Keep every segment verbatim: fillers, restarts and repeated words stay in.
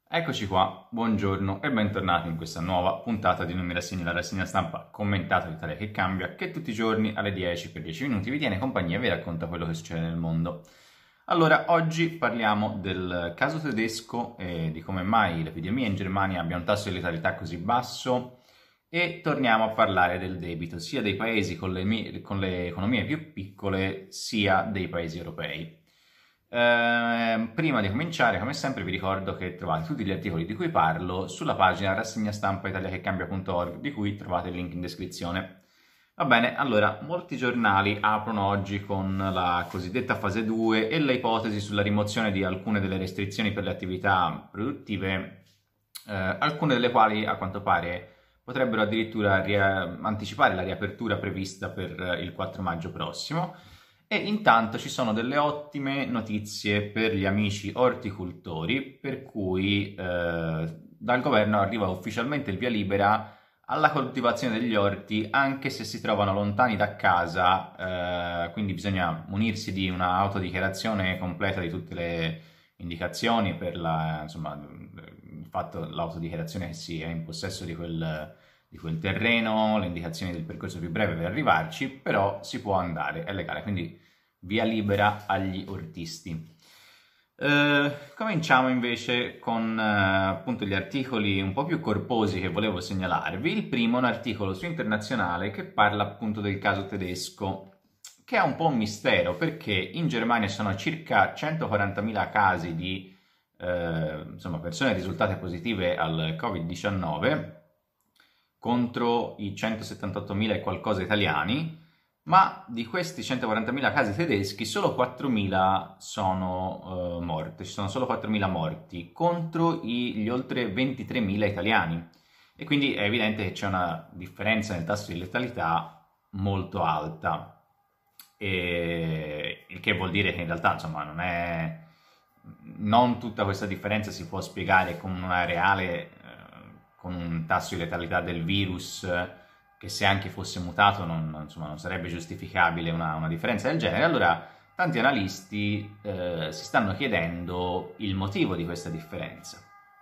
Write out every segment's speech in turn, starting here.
Eccoci qua, buongiorno e bentornati in questa nuova puntata di Non mi rassegni, la rassegna stampa commentata d'Italia che cambia, che tutti i giorni alle dieci per dieci minuti vi tiene compagnia e vi racconta quello che succede nel mondo. Allora, oggi parliamo del caso tedesco e di come mai l'epidemia in Germania abbia un tasso di letalità così basso e torniamo a parlare del debito, sia dei paesi con le, con le economie più piccole, sia dei paesi europei. Eh, prima di cominciare, come sempre, vi ricordo che trovate tutti gli articoli di cui parlo sulla pagina rassegna stampa italiachecambia punto org, di cui trovate il link in descrizione. Va bene, allora, molti giornali aprono oggi con la cosiddetta fase due e le ipotesi sulla rimozione di alcune delle restrizioni per le attività produttive, eh, alcune delle quali, a quanto pare, potrebbero addirittura ria- anticipare la riapertura prevista per il quattro maggio prossimo. E intanto ci sono delle ottime notizie per gli amici orticoltori, per cui eh, dal governo arriva ufficialmente il via libera alla coltivazione degli orti anche se si trovano lontani da casa, eh, quindi bisogna munirsi di un'autodichiarazione completa di tutte le indicazioni per la, insomma, il fatto, l'autodichiarazione che si è in possesso di quel, di quel terreno, le indicazioni del percorso più breve per arrivarci, però si può andare, è legale, quindi via libera agli ortisti. Eh, cominciamo invece con eh, appunto gli articoli un po' più corposi che volevo segnalarvi. Il primo è un articolo su Internazionale che parla appunto del caso tedesco, che è un po' un mistero perché in Germania sono circa centoquarantamila casi di eh, insomma, persone risultate positive al covid diciannove contro i centosettantottomila e qualcosa italiani, ma di questi centoquarantamila casi tedeschi solo quattromila sono uh, morti, ci sono solo quattromila morti contro gli oltre ventitremila italiani, e quindi è evidente che c'è una differenza nel tasso di letalità molto alta, e il che vuol dire che in realtà insomma non è non tutta questa differenza si può spiegare con una reale con un tasso di letalità del virus che, se anche fosse mutato, non, insomma, non sarebbe giustificabile una, una differenza del genere. Allora tanti analisti eh, si stanno chiedendo il motivo di questa differenza.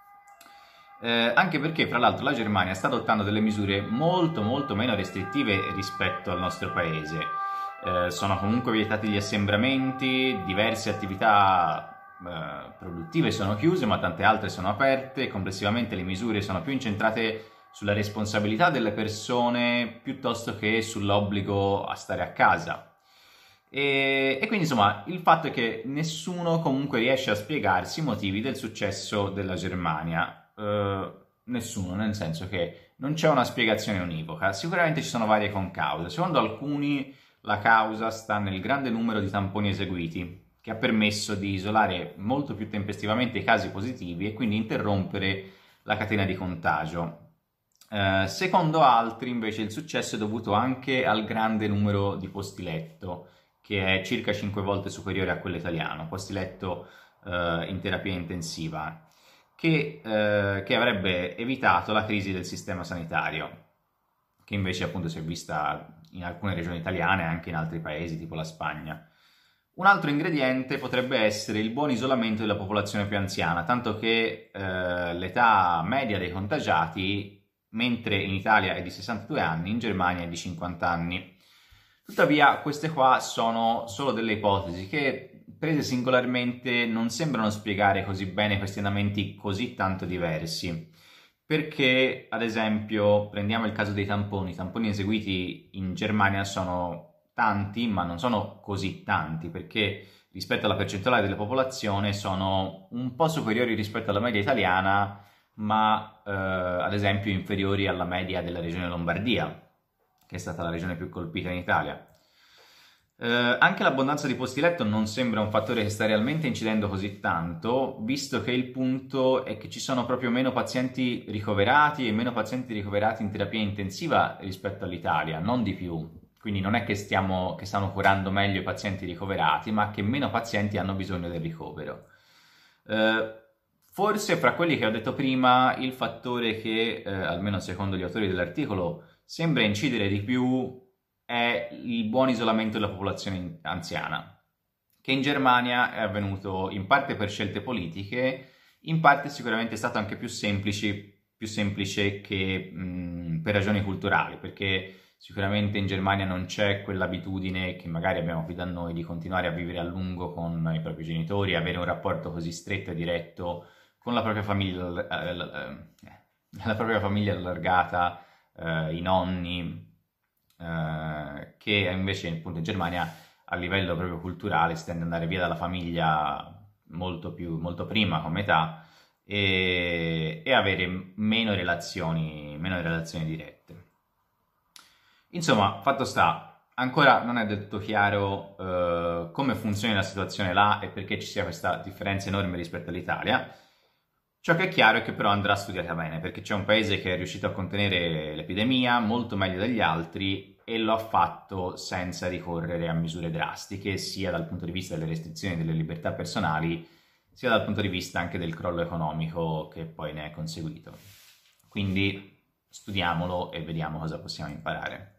Eh, anche perché, fra l'altro, la Germania sta adottando delle misure molto molto meno restrittive rispetto al nostro paese. Eh, sono comunque vietati gli assembramenti, diverse attività eh, produttive sono chiuse, ma tante altre sono aperte. Complessivamente le misure sono più incentrate sulla responsabilità delle persone piuttosto che sull'obbligo a stare a casa. E, e quindi insomma il fatto è che nessuno comunque riesce a spiegarsi i motivi del successo della Germania. Uh, nessuno, nel senso che non c'è una spiegazione univoca. Sicuramente ci sono varie concause. Secondo alcuni la causa sta nel grande numero di tamponi eseguiti, che ha permesso di isolare molto più tempestivamente i casi positivi e quindi interrompere la catena di contagio. Uh, secondo altri invece il successo è dovuto anche al grande numero di posti letto, che è circa cinque volte superiore a quello italiano, posti letto uh, in terapia intensiva. Che, eh, che avrebbe evitato la crisi del sistema sanitario, che invece appunto si è vista in alcune regioni italiane e anche in altri paesi, tipo la Spagna. Un altro ingrediente potrebbe essere il buon isolamento della popolazione più anziana, tanto che eh, l'età media dei contagiati, mentre in Italia è di sessantadue anni, in Germania è di cinquanta anni. Tuttavia queste qua sono solo delle ipotesi che, prese singolarmente, non sembrano spiegare così bene questi andamenti così tanto diversi, perché ad esempio prendiamo il caso dei tamponi. I tamponi eseguiti in Germania sono tanti, ma non sono così tanti, perché rispetto alla percentuale della popolazione sono un po' superiori rispetto alla media italiana, ma eh, ad esempio inferiori alla media della regione Lombardia, che è stata la regione più colpita in Italia. Eh, anche l'abbondanza di posti letto non sembra un fattore che sta realmente incidendo così tanto, visto che il punto è che ci sono proprio meno pazienti ricoverati e meno pazienti ricoverati in terapia intensiva rispetto all'Italia, non di più. Quindi non è che, stiamo, che stanno curando meglio i pazienti ricoverati, ma che meno pazienti hanno bisogno del ricovero. Eh, forse fra quelli che ho detto prima, il fattore che, eh, almeno secondo gli autori dell'articolo, sembra incidere di più è il buon isolamento della popolazione anziana, che in Germania è avvenuto in parte per scelte politiche In parte sicuramente è stato anche più semplice, più semplice che mh, per ragioni culturali, perché sicuramente in Germania non c'è quell'abitudine che magari abbiamo qui da noi di continuare a vivere a lungo con i propri genitori, avere un rapporto così stretto e diretto con la propria famiglia, eh, eh, la propria famiglia allargata, eh, i nonni, eh, che invece appunto in Germania a livello proprio culturale si tende ad andare via dalla famiglia molto più, molto prima come età e, e avere meno relazioni, meno relazioni dirette. Insomma, fatto sta, ancora non è del tutto chiaro eh, come funzioni la situazione là e perché ci sia questa differenza enorme rispetto all'Italia. Ciò che è chiaro è che però andrà studiata bene, perché c'è un paese che è riuscito a contenere l'epidemia molto meglio degli altri e lo ha fatto senza ricorrere a misure drastiche, sia dal punto di vista delle restrizioni delle libertà personali, sia dal punto di vista anche del crollo economico che poi ne è conseguito. Quindi studiamolo e vediamo cosa possiamo imparare.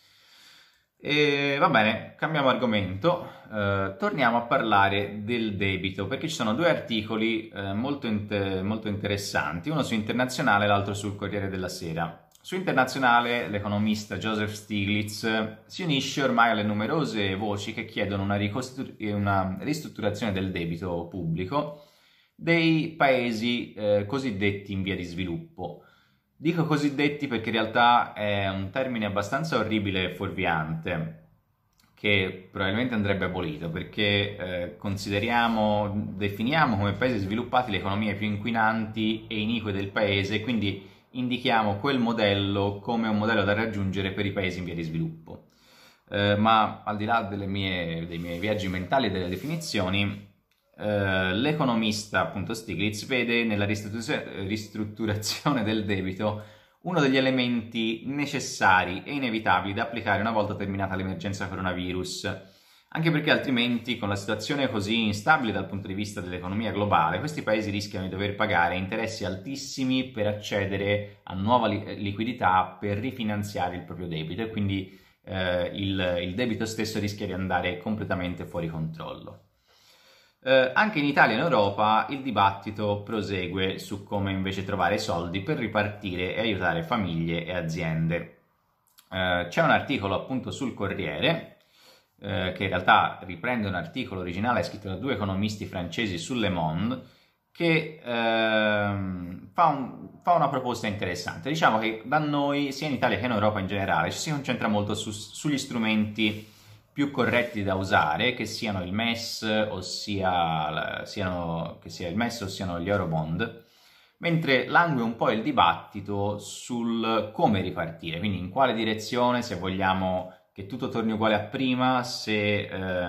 E va bene, cambiamo argomento, eh, torniamo a parlare del debito, perché ci sono due articoli eh, molto, inter- molto interessanti, uno su Internazionale e l'altro sul Corriere della Sera. Su Internazionale l'economista Joseph Stiglitz si unisce ormai alle numerose voci che chiedono una, ricostru- una ristrutturazione del debito pubblico dei paesi eh, cosiddetti in via di sviluppo. Dico cosiddetti perché in realtà è un termine abbastanza orribile e fuorviante che probabilmente andrebbe abolito perché eh, consideriamo, definiamo come paesi sviluppati le economie più inquinanti e inique del paese, quindi indichiamo quel modello come un modello da raggiungere per i paesi in via di sviluppo. Eh, ma al di là delle mie, dei miei viaggi mentali e delle definizioni, Uh, l'economista appunto Stiglitz vede nella ristrutturazione del debito uno degli elementi necessari e inevitabili da applicare una volta terminata l'emergenza coronavirus, anche perché altrimenti con la situazione così instabile dal punto di vista dell'economia globale questi paesi rischiano di dover pagare interessi altissimi per accedere a nuova li- liquidità per rifinanziare il proprio debito e quindi uh, il, il debito stesso rischia di andare completamente fuori controllo. Eh, anche in Italia e in Europa il dibattito prosegue su come invece trovare soldi per ripartire e aiutare famiglie e aziende. Eh, c'è un articolo appunto sul Corriere, eh, che in realtà riprende un articolo originale scritto da due economisti francesi sul Le Monde, che ehm, fa, un, fa una proposta interessante. Diciamo che da noi, sia in Italia che in Europa in generale, ci si concentra molto su, sugli strumenti più corretti da usare, che siano il M E S, ossia siano, che sia il M E S o siano gli Eurobond, mentre langue un po' il dibattito sul come ripartire, quindi in quale direzione, se vogliamo che tutto torni uguale a prima, se,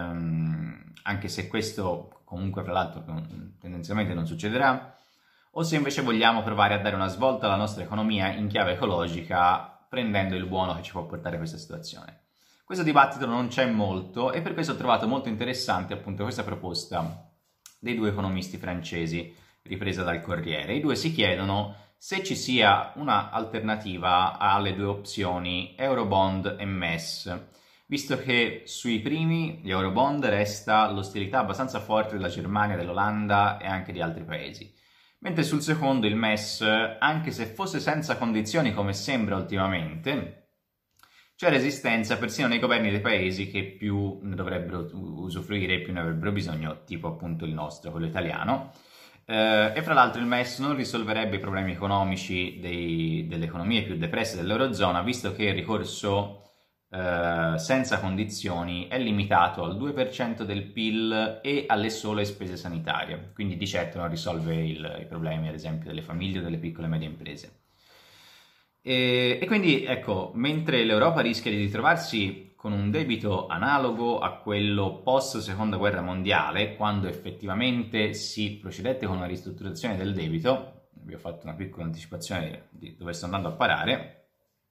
ehm, anche se questo comunque fra l'altro tendenzialmente non succederà, o se invece vogliamo provare a dare una svolta alla nostra economia in chiave ecologica, prendendo il buono che ci può portare questa situazione. Questo dibattito non c'è molto e per questo ho trovato molto interessante appunto questa proposta dei due economisti francesi ripresa dal Corriere. I due si chiedono se ci sia una alternativa alle due opzioni Eurobond e M E S, visto che sui primi, gli Eurobond, resta l'ostilità abbastanza forte della Germania, dell'Olanda e anche di altri paesi. Mentre sul secondo, il M E S, anche se fosse senza condizioni come sembra ultimamente, c'è resistenza persino nei governi dei paesi che più ne dovrebbero usufruire e più ne avrebbero bisogno, tipo appunto il nostro, quello italiano. Eh, e fra l'altro il M E S non risolverebbe i problemi economici dei, delle economie più depresse dell'Eurozona, visto che il ricorso eh, senza condizioni è limitato al due per cento del P I L e alle sole spese sanitarie, quindi di certo non risolve il, i problemi ad esempio delle famiglie o delle piccole e medie imprese. E, e quindi, ecco, mentre l'Europa rischia di ritrovarsi con un debito analogo a quello post-seconda guerra mondiale, quando effettivamente si procedette con una ristrutturazione del debito, vi ho fatto una piccola anticipazione di dove sto andando a parare,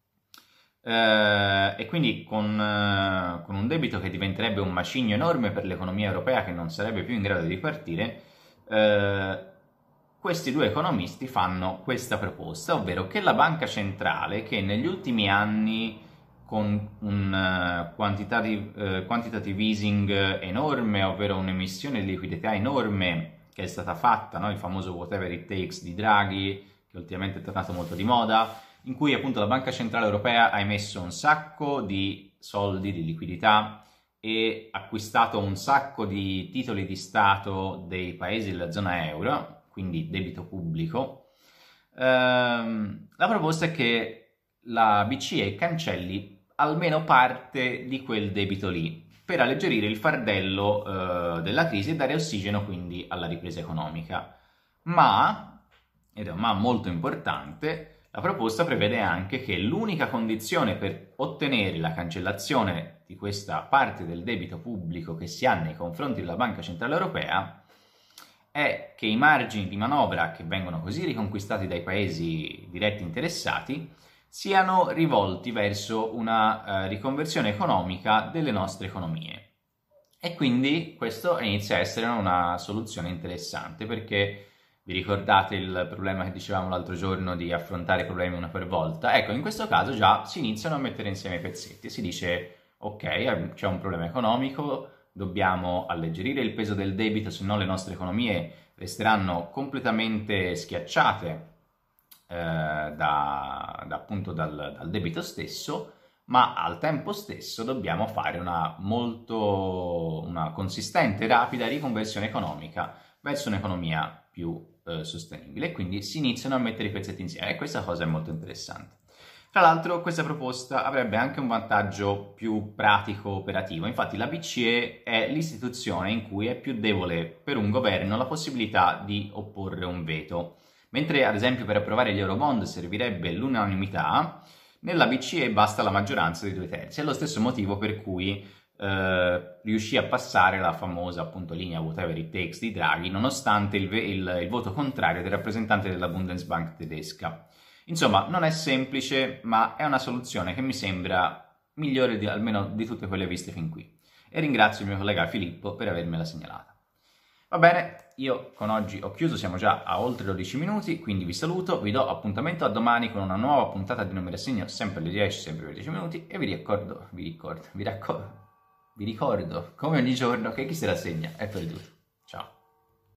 eh, e quindi con, eh, con un debito che diventerebbe un macigno enorme per l'economia europea che non sarebbe più in grado di ripartire, eh, questi due economisti fanno questa proposta, ovvero che la banca centrale, che negli ultimi anni con un uh, quantitative, uh, quantitative easing enorme, ovvero un'emissione di liquidità enorme, che è stata fatta, no? Il famoso whatever it takes di Draghi, che ultimamente è tornato molto di moda, in cui appunto la Banca Centrale Europea ha emesso un sacco di soldi, di liquidità, e acquistato un sacco di titoli di Stato dei paesi della zona euro, quindi debito pubblico. Ehm, la proposta è che la B C E cancelli almeno parte di quel debito lì, per alleggerire il fardello eh, della crisi e dare ossigeno quindi alla ripresa economica. Ma, ed è un ma molto importante, la proposta prevede anche che l'unica condizione per ottenere la cancellazione di questa parte del debito pubblico che si ha nei confronti della Banca Centrale Europea è che i margini di manovra che vengono così riconquistati dai paesi diretti interessati siano rivolti verso una uh, riconversione economica delle nostre economie. E quindi questo inizia a essere una soluzione interessante, perché vi ricordate il problema che dicevamo l'altro giorno di affrontare i problemi una per volta? Ecco, in questo caso già si iniziano a mettere insieme i pezzetti e si dice ok, c'è un problema economico, dobbiamo alleggerire il peso del debito, se no le nostre economie resteranno completamente schiacciate eh, da, da, appunto dal, dal debito stesso, ma al tempo stesso dobbiamo fare una molto una consistente e rapida riconversione economica verso un'economia più eh, sostenibile, e quindi si iniziano a mettere i pezzetti insieme, e questa cosa è molto interessante. Tra l'altro questa proposta avrebbe anche un vantaggio più pratico operativo, infatti la B C E è l'istituzione in cui è più debole per un governo la possibilità di opporre un veto, mentre ad esempio per approvare gli Eurobond servirebbe l'unanimità, nella B C E basta la maggioranza dei due terzi, è lo stesso motivo per cui eh, riuscì a passare la famosa appunto linea whatever it takes di Draghi, nonostante il, il, il voto contrario del rappresentante della Bundesbank tedesca. Insomma, non è semplice, ma è una soluzione che mi sembra migliore di, almeno di tutte quelle viste fin qui. E ringrazio il mio collega Filippo per avermela segnalata. Va bene, io con oggi ho chiuso, siamo già a oltre dodici minuti, quindi vi saluto, vi do appuntamento a domani con una nuova puntata di Numeri a Segno, sempre alle dieci, sempre per dieci minuti, e vi ricordo, vi ricordo, vi raccordo, vi ricordo, come ogni giorno, che chi si rassegna è perduto. Ciao.